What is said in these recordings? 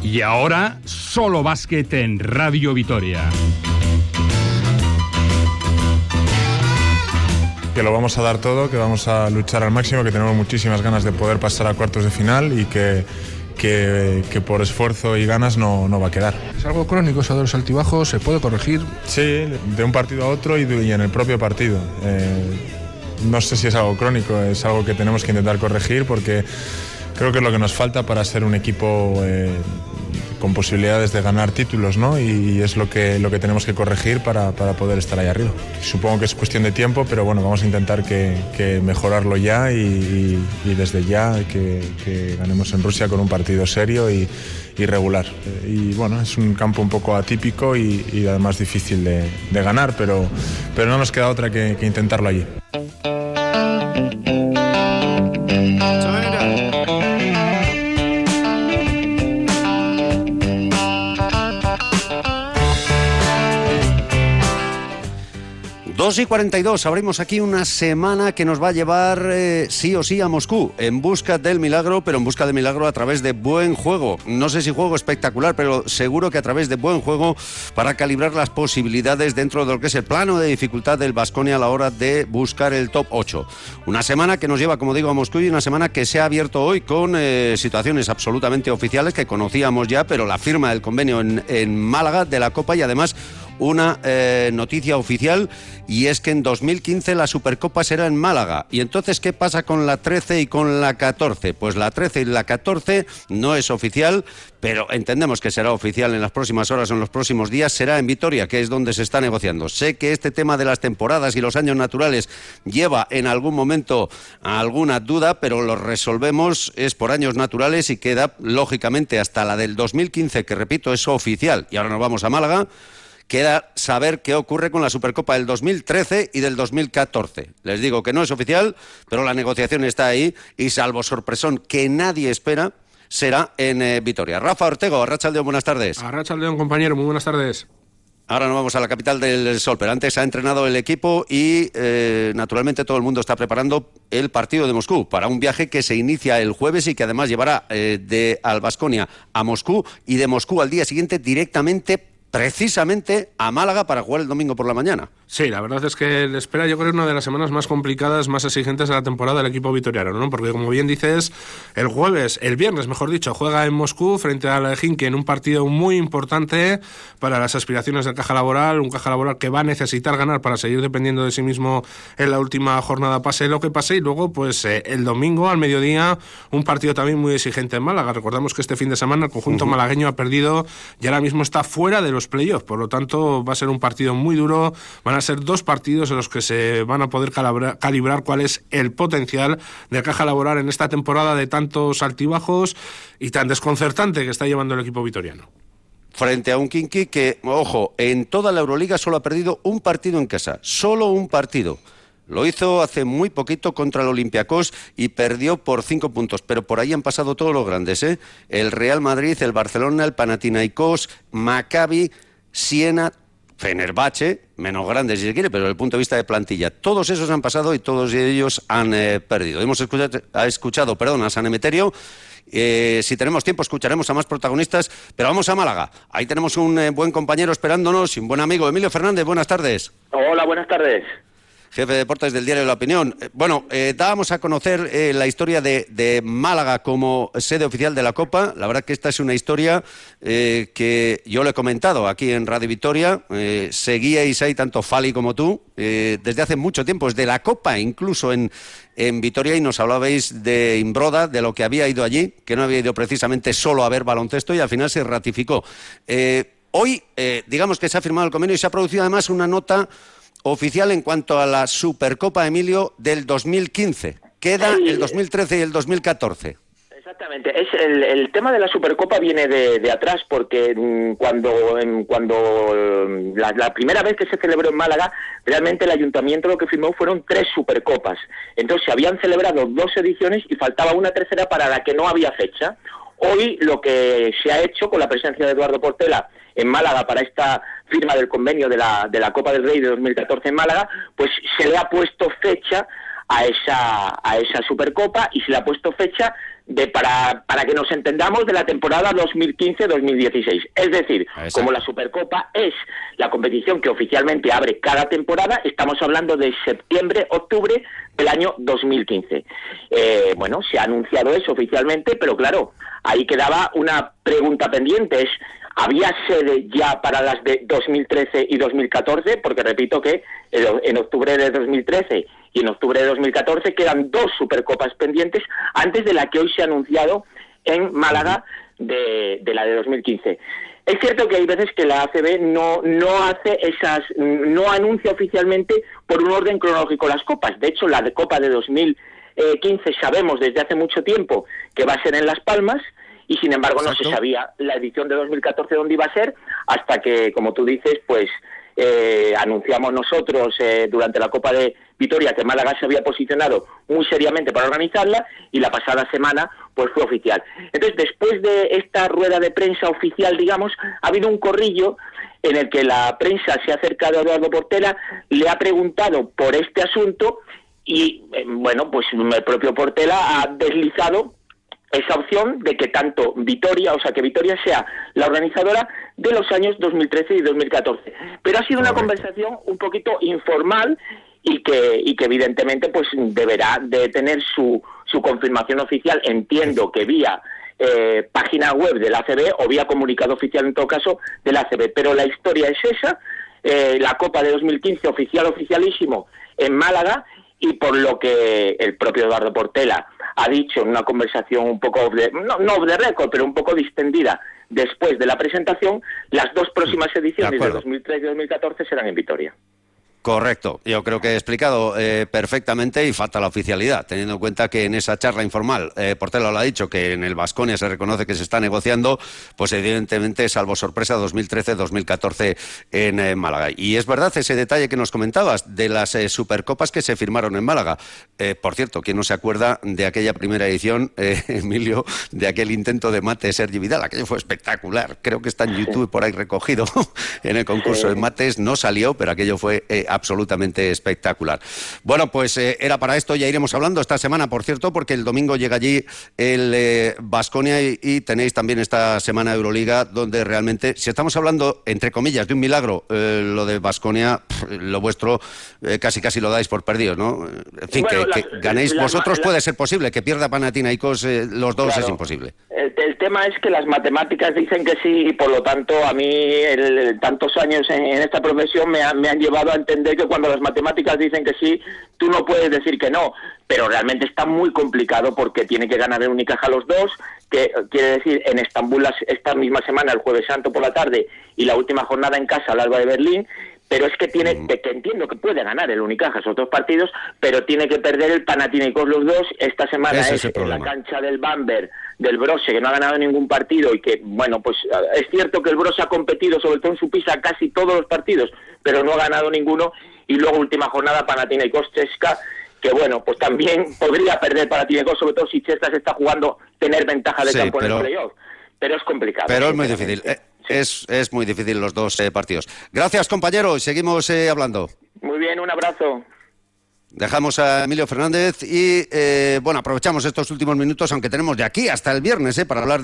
Y ahora, solo básquet en Radio Vitoria. Que lo vamos a dar todo, que vamos a luchar al máximo, que tenemos muchísimas ganas de poder pasar a cuartos de final y que por esfuerzo y ganas no va a quedar. ¿Es algo crónico eso de los altibajos? ¿Se puede corregir? Sí, de un partido a otro y en el propio partido. No sé si es algo crónico, es algo que tenemos que intentar corregir porque creo que es lo que nos falta para ser un equipo con posibilidades de ganar títulos, ¿no? Y es lo que tenemos que corregir para poder estar ahí arriba. Supongo que es cuestión de tiempo, pero bueno, vamos a intentar que mejorarlo ya y desde ya que ganemos en Rusia con un partido serio y regular. Y bueno, es un campo un poco atípico y además difícil de ganar, pero no nos queda otra que intentarlo allí. 2:42, abrimos aquí una semana que nos va a llevar sí o sí a Moscú, en busca del milagro, pero en busca del milagro a través de buen juego. No sé si juego espectacular, pero seguro que a través de buen juego para calibrar las posibilidades dentro de lo que es el plano de dificultad del Baskonia a la hora de buscar el top 8. Una semana que nos lleva, como digo, a Moscú y una semana que se ha abierto hoy con situaciones absolutamente oficiales que conocíamos ya, pero la firma del convenio en Málaga de la Copa y además una noticia oficial, y es que en 2015 la Supercopa será en Málaga. Y entonces, ¿qué pasa con la 13 y con la 14? Pues la 13 y la 14 no es oficial, pero entendemos que será oficial en las próximas horas o en los próximos días. Será en Vitoria, que es donde se está negociando. Sé que este tema de las temporadas y los años naturales lleva en algún momento alguna duda, pero lo resolvemos, es por años naturales y queda lógicamente hasta la del 2015, que repito, es oficial. Y ahora nos vamos a Málaga. Queda saber qué ocurre con la Supercopa del 2013 y del 2014. Les digo que no es oficial, pero la negociación está ahí y salvo sorpresón que nadie espera, será en Vitoria. Rafa Ortego, Arratsaldeon, buenas tardes. Arratsaldeon, compañero, muy buenas tardes. Ahora nos vamos a la capital del sol, pero antes ha entrenado el equipo y naturalmente todo el mundo está preparando el partido de Moscú para un viaje que se inicia el jueves y que además llevará de al Baskonia a Moscú y de Moscú al día siguiente directamente precisamente a Málaga para jugar el domingo por la mañana. Sí, la verdad es que le espera, yo creo, una de las semanas más complicadas, más exigentes de la temporada del equipo vitoriano, ¿no? Porque, como bien dices, el viernes, mejor dicho, juega en Moscú frente al Khimki en un partido muy importante para las aspiraciones del Caja Laboral, un Caja Laboral que va a necesitar ganar para seguir dependiendo de sí mismo en la última jornada, pase lo que pase, y luego, pues, el domingo al mediodía, un partido también muy exigente en Málaga. Recordamos que este fin de semana el conjunto malagueño ha perdido y ahora mismo está fuera de los playoffs, por lo tanto va a ser un partido muy duro. Van a ser 2 partidos en los que se van a poder calibrar cuál es el potencial de Caja Laboral en esta temporada de tantos altibajos y tan desconcertante que está llevando el equipo vitoriano. Frente a un Khimki que, ojo, en toda la Euroliga solo ha perdido un partido en casa, solo un partido. Lo hizo hace muy poquito contra el Olympiacos y perdió por 5 puntos, pero por ahí han pasado todos los grandes, ¿eh? El Real Madrid, el Barcelona, el Panathinaikos, Maccabi, Siena, Fenerbahce, menos grandes si se quiere, pero desde el punto de vista de plantilla, todos esos han pasado y todos ellos han perdido. Hemos escuchado a San Emeterio. Si tenemos tiempo escucharemos a más protagonistas, pero vamos a Málaga. Ahí tenemos un buen compañero esperándonos y un buen amigo, Emilio Fernández. Buenas tardes. Hola, buenas tardes. Jefe de deportes del diario La Opinión. Dábamos a conocer la historia de Málaga como sede oficial de la Copa. La verdad que esta es una historia que yo le he comentado aquí en Radio Vitoria. Seguíais ahí tanto Fali como tú desde hace mucho tiempo, desde la Copa incluso en Vitoria, y nos hablabais de Imbroda, de lo que había ido allí, que no había ido precisamente solo a ver baloncesto, y al final se ratificó. Hoy, digamos que se ha firmado el convenio y se ha producido además una nota oficial en cuanto a la Supercopa, Emilio, del 2015. Queda el 2013 y el 2014. Exactamente. El tema de la Supercopa viene de atrás, porque cuando la primera vez que se celebró en Málaga, realmente el ayuntamiento lo que firmó fueron 3 Supercopas. Entonces se habían celebrado 2 ediciones y faltaba una tercera para la que no había fecha. Hoy lo que se ha hecho con la presencia de Eduardo Portela en Málaga para esta firma del convenio de la Copa del Rey de 2014 en Málaga, pues se le ha puesto fecha a esa Supercopa, y se le ha puesto fecha para que nos entendamos, de la temporada 2015-2016. Es decir, como la Supercopa es la competición que oficialmente abre cada temporada, estamos hablando de septiembre-octubre del año 2015. Bueno, se ha anunciado eso oficialmente, pero claro, ahí quedaba una pregunta pendiente, ¿había sede ya para las de 2013 y 2014? Porque repito que en octubre de 2013 y en octubre de 2014 quedan 2 Supercopas pendientes antes de la que hoy se ha anunciado en Málaga de la de 2015. Es cierto que hay veces que la ACB no anuncia oficialmente por un orden cronológico las copas. De hecho, la de Copa de 2015 sabemos desde hace mucho tiempo que va a ser en Las Palmas, y sin embargo no se sabía la edición de 2014 dónde iba a ser, hasta que, como tú dices, pues anunciamos nosotros durante la Copa de Vitoria que Málaga se había posicionado muy seriamente para organizarla, y la pasada semana pues fue oficial. Entonces, después de esta rueda de prensa oficial, digamos, ha habido un corrillo en el que la prensa se ha acercado a Eduardo Portela, le ha preguntado por este asunto, y bueno, pues el propio Portela ha deslizado esa opción de que tanto Vitoria, o sea, que Vitoria sea la organizadora de los años 2013 y 2014. Pero ha sido una conversación un poquito informal, y que evidentemente pues deberá de tener su confirmación oficial, entiendo que vía página web de la ACB o vía comunicado oficial, en todo caso, de la ACB. Pero la historia es esa, la Copa de 2015 oficialísimo en Málaga, y por lo que el propio Eduardo Portela ha dicho en una conversación un poco no off the record, pero un poco distendida después de la presentación, las 2 próximas ediciones de 2013 y 2014 serán en Vitoria. Correcto, yo creo que he explicado perfectamente, y falta la oficialidad, teniendo en cuenta que en esa charla informal Portela lo ha dicho, que en el Baskonia se reconoce que se está negociando, pues evidentemente, salvo sorpresa, 2013-2014 en Málaga. Y es verdad ese detalle que nos comentabas de las Supercopas que se firmaron en Málaga. Por cierto, ¿quién no se acuerda de aquella primera edición, Emilio, de aquel intento de mate de Sergi Vidal? Aquello fue espectacular, creo que está en YouTube por ahí recogido en el concurso de mates, no salió, pero aquello fue absolutamente espectacular. Bueno, pues era para esto, ya iremos hablando esta semana, por cierto, porque el domingo llega allí el Baskonia y tenéis también esta semana Euroliga, donde realmente, si estamos hablando, entre comillas, de un milagro, lo de Baskonia, lo vuestro casi lo dais por perdido, ¿no? En fin, bueno, que ganéis vosotros puede ser posible, que pierda Panathinaikos los dos, claro, es imposible. El tema es que las matemáticas dicen que sí, y por lo tanto a mí tantos años en esta profesión me han llevado a entender que cuando las matemáticas dicen que sí, tú no puedes decir que no, pero realmente está muy complicado, porque tiene que ganar el Unicaja los dos, que quiere decir en Estambul esta misma semana, el Jueves Santo por la tarde, y la última jornada en casa al Alba de Berlín. Pero es que que entiendo que puede ganar el Unicaja esos 2 partidos, pero tiene que perder el Panathinaikos los 2. Esta semana es en la cancha del Bamberg, del Brose, que no ha ganado ningún partido, y que, bueno, pues es cierto que el Brose ha competido, sobre todo en su pista, casi todos los partidos, pero no ha ganado ninguno. Y luego última jornada, Panathinaikos Chesca, que bueno, pues también podría perder Panathinaikos, sobre todo si Chesca se está jugando tener ventaja de campo en el playoff. Pero es complicado. Pero es muy difícil. Es muy difícil los 2 partidos. Gracias, compañero, y seguimos hablando. Muy bien, un abrazo. Dejamos a Emilio Fernández y, bueno, aprovechamos estos últimos minutos, aunque tenemos de aquí hasta el viernes para hablar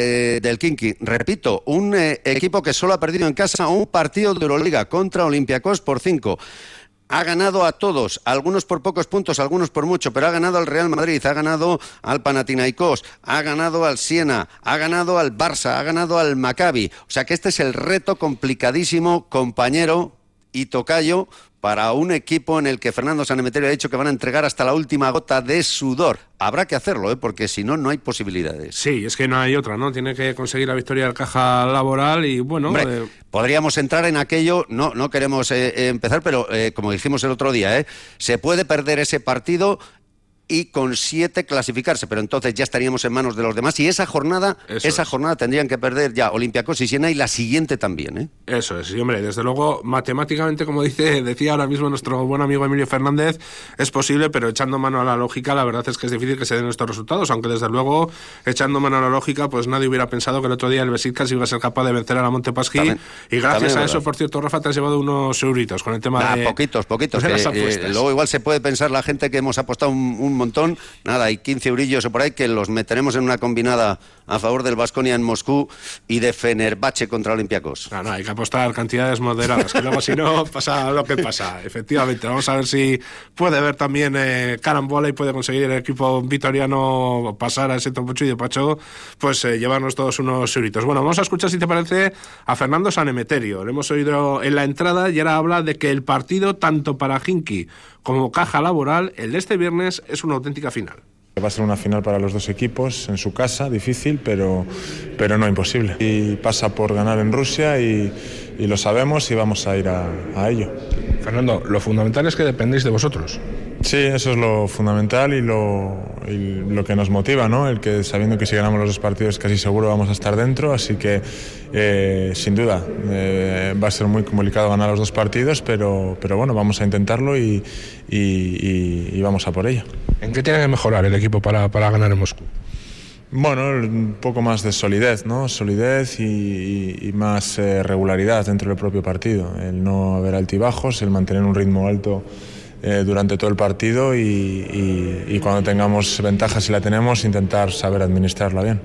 del Khimki. Repito, un equipo que solo ha perdido en casa un partido de Euroliga contra Olympiacos por 5. Ha ganado a todos, algunos por pocos puntos, algunos por mucho, pero ha ganado al Real Madrid, ha ganado al Panathinaikos, ha ganado al Siena, ha ganado al Barça, ha ganado al Maccabi. O sea que este es el reto complicadísimo, compañero y tocayo, para un equipo en el que Fernando Sanemeterio ha dicho que van a entregar hasta la última gota de sudor. Habrá que hacerlo, porque si no, no hay posibilidades. Sí, es que no hay otra, ¿no? Tiene que conseguir la victoria del Caja Laboral y, bueno... Hombre, podríamos entrar en aquello, no queremos empezar, pero como dijimos el otro día, se puede perder ese partido y con 7 clasificarse, pero entonces ya estaríamos en manos de los demás, y esa jornada tendrían que perder ya Olympiacos y Siena, y la siguiente también, ¿eh? Eso es, sí, hombre, desde luego, matemáticamente, como decía ahora mismo nuestro buen amigo Emilio Fernández, es posible, pero echando mano a la lógica, la verdad es que es difícil que se den estos resultados, aunque desde luego, echando mano a la lógica, pues nadie hubiera pensado que el otro día el Besiktas iba a ser capaz de vencer a la Montepaschi, y gracias a eso, por cierto, Rafa, te has llevado unos euritos con el tema de... Poquitos, de las apuestas. Luego igual se puede pensar la gente que hemos apostado un montón, nada, hay 15 eurillos o por ahí que los meteremos en una combinada a favor del Baskonia en Moscú y de Fenerbahce contra Olympiacos. No, hay que apostar cantidades moderadas, que luego si no pasa lo que pasa. Efectivamente, vamos a ver si puede haber también carambola y puede conseguir el equipo vitoriano pasar a ese top 8 y de pacho, pues llevarnos todos unos euritos. Bueno, vamos a escuchar, si te parece, a Fernando San Emeterio. Lo hemos oído en la entrada y ahora habla de que el partido, tanto para Khimki como Caja Laboral, el de este viernes, es una auténtica final. Va a ser una final para los dos equipos, en su casa, difícil, pero no imposible. Y pasa por ganar en Rusia y lo sabemos y vamos a ir a ello. Fernando, lo fundamental es que dependéis de vosotros. Sí, eso es lo fundamental y lo que nos motiva, ¿no? El que sabiendo que si ganamos los dos partidos casi seguro vamos a estar dentro, así que sin duda va a ser muy complicado ganar los dos partidos, pero bueno, vamos a intentarlo y vamos a por ello. ¿En qué tiene que mejorar el equipo para ganar en Moscú? Bueno, un poco más de solidez, ¿no? Solidez y más regularidad dentro del propio partido. El no haber altibajos, el mantener un ritmo alto durante todo el partido y cuando tengamos ventaja, si la tenemos, intentar saber administrarla bien.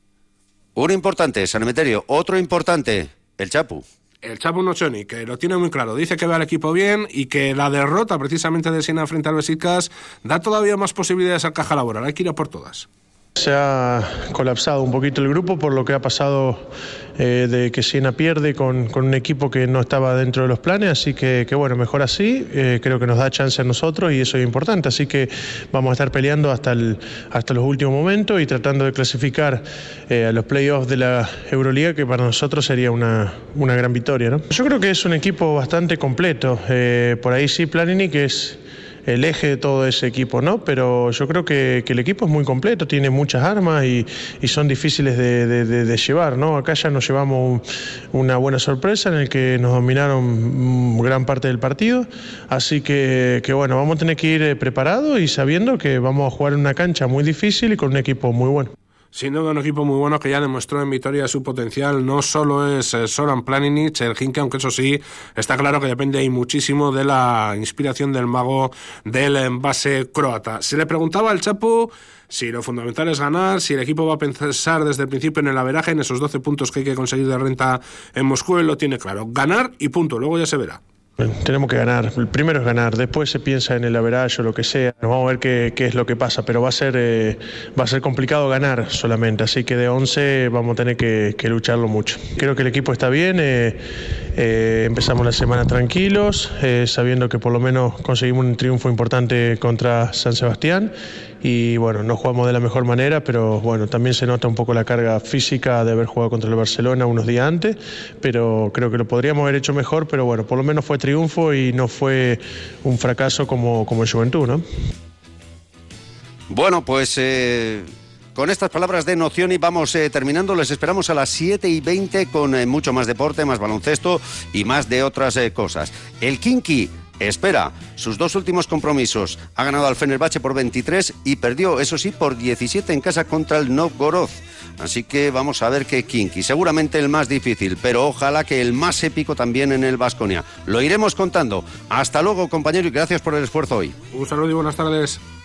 Uno importante, San Emeterio. Otro importante, el Chapu. El Chapu Nochoni, que lo tiene muy claro, dice que ve al equipo bien y que la derrota precisamente de Siena frente al Besiktas da todavía más posibilidades al Caja Laboral. Hay que ir a por todas. Se ha colapsado un poquito el grupo por lo que ha pasado de que Siena pierde con un equipo que no estaba dentro de los planes, así que bueno, mejor así, creo que nos da chance a nosotros y eso es importante, así que vamos a estar peleando hasta los últimos momentos y tratando de clasificar a los playoffs de la Euroliga, que para nosotros sería una gran victoria, ¿no? Yo creo que es un equipo bastante completo, por ahí sí Planini, que es el eje de todo ese equipo, ¿no? Pero yo creo que el equipo es muy completo, tiene muchas armas y son difíciles de llevar, ¿no? Acá ya nos llevamos una buena sorpresa en el que nos dominaron gran parte del partido, así que bueno, vamos a tener que ir preparados y sabiendo que vamos a jugar en una cancha muy difícil y con un equipo muy bueno. Sin duda un equipo muy bueno que ya demostró en Vitoria su potencial. No solo es Zoran Planinic, el Khimki, aunque eso sí, está claro que depende ahí muchísimo de la inspiración del mago del base croata. Se le preguntaba al Chapu si lo fundamental es ganar, si el equipo va a pensar desde el principio en el averaje, en esos 12 puntos que hay que conseguir de renta en Moscú. Él lo tiene claro, ganar y punto, luego ya se verá. Tenemos que ganar, el primero es ganar, después se piensa en el average o lo que sea, nos vamos a ver qué es lo que pasa, pero va a ser complicado ganar solamente, así que de 11 vamos a tener que lucharlo mucho. Creo que el equipo está bien, empezamos la semana tranquilos, sabiendo que por lo menos conseguimos un triunfo importante contra San Sebastián y bueno, no jugamos de la mejor manera, pero bueno, también se nota un poco la carga física de haber jugado contra el Barcelona unos días antes, pero creo que lo podríamos haber hecho mejor, pero bueno, por lo menos fue triunfo y no fue un fracaso como en Juventud, ¿no? Bueno, pues con estas palabras de Nocioni vamos terminando. Les esperamos a las 7:20 con mucho más deporte, más baloncesto y más de otras cosas. El Khimki espera sus dos últimos compromisos. Ha ganado al Fenerbahce por 23 y perdió, eso sí, por 17 en casa contra el Novgorod. Así que vamos a ver qué Khimki. Seguramente el más difícil, pero ojalá que el más épico también en el Baskonia. Lo iremos contando. Hasta luego, compañero, y gracias por el esfuerzo hoy. Un saludo y buenas tardes.